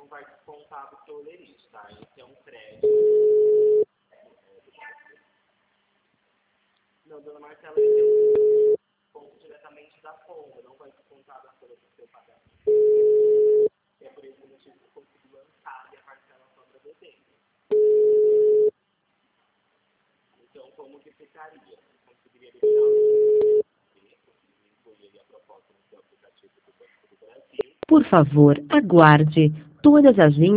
vai descontar do seu lerite, tá? Esse é um crédito. Não, dona Marcela, esse é um ponto diretamente da conta, não vai descontar da folha do seu pagamento. É por esse motivo que eu consigo lançar e a parcela só para dezembro. Então, como que ficaria? Conseguiria deixar incluir a proposta no seu aplicativo do Banco do Brasil. Por favor, aguarde. Todas as linhas